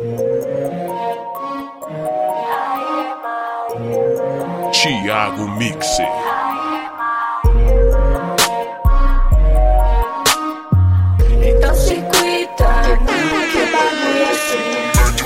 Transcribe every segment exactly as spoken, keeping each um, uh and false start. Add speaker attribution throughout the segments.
Speaker 1: Thiago Mixer.
Speaker 2: Então se cuida, que bagulho assim.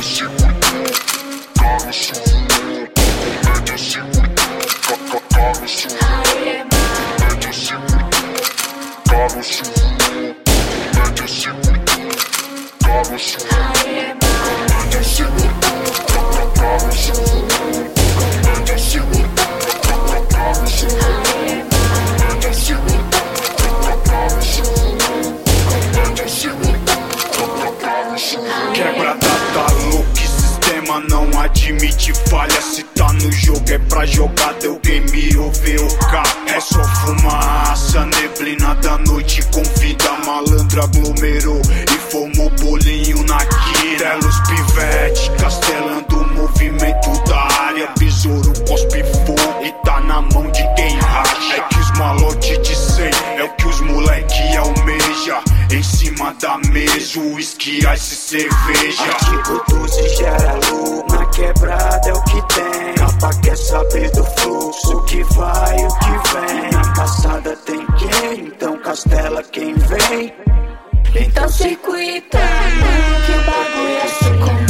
Speaker 3: Quebrada tá louco, sistema não admite falha. Se tá no jogo é pra jogar, deu game over o K. É só fumaça, neblina da noite convida. Malandra aglomerou e formou bolinho na quina. Telos pivete, castelando o movimento da área. Besouro cospe fogo e tá na mão de quem racha. É que os malote de cem é o que os moleque almeja. Em cima da mesa, uísque, ice, cerveja.
Speaker 4: Artigo doze gera lucro, na quebrada é o que tem. Capa quer saber do fluxo, o que vai, o que vem. Na caçada tem quem, então castela quem vem.
Speaker 2: Então se cuida, que o bagulho é assim.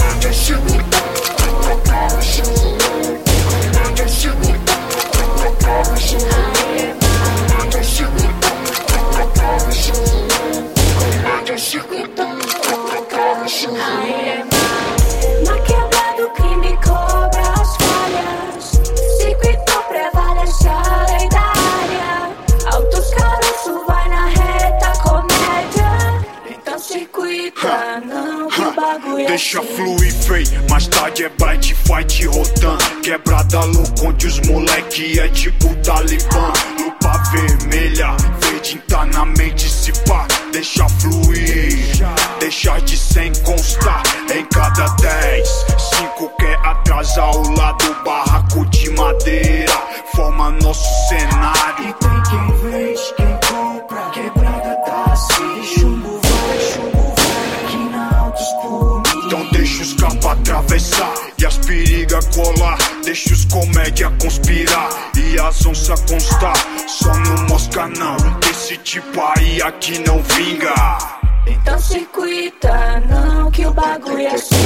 Speaker 2: Na quebrada o crime cobra as falhas. Circuito prevalece a lei da área. Altos caroço vai na reta comédia. Então se cuida, não, que o bagulho é
Speaker 3: Deixa
Speaker 2: assim.
Speaker 3: fluir, fei, mais tarde é bright fight rotan. Quebrada louco onde os moleque é tipo Talibã. Lupa vermelha, verde tá na mente se pá. Deixa fluir, deixar de cem constar em cada dez. Cinco quer atrasar o lado, barraco de madeira forma nosso cenário.
Speaker 4: E tem quem vende, quem compra, quebrada tá assim. Chumbo vai, chumbo vai, aqui na Altos por mim.
Speaker 3: Então deixa os capa atravessar e as periga colar. Deixa os comédia conspirar e as onça constar. Só não mosca não, que esse tipo aí aqui não vinga.
Speaker 2: Então se cuida, não, que o bagulho é assim.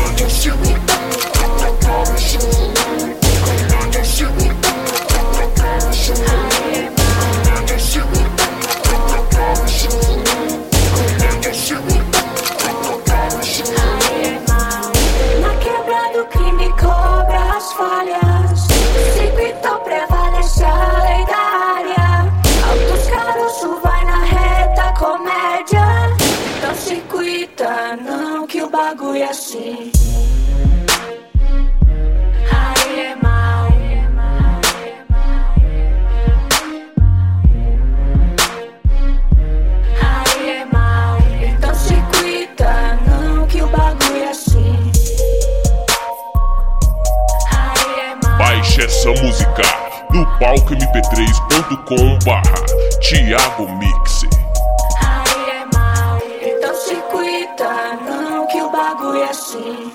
Speaker 2: Na quebrada o crime cobra as falhas. Circuito prevalece a lei da área. Altos caroço vai na reta comédia. Então se cuida, não, que o bagulho é assim. Aí é mal. Aí é mal. Então se cuida, não, que o bagulho é assim. Aí é mal.
Speaker 1: Baixe essa música no palco m p três ponto com barra Thiago Mixer.
Speaker 2: Aí é mal. Então se cuida, não, que o bagulho é assim.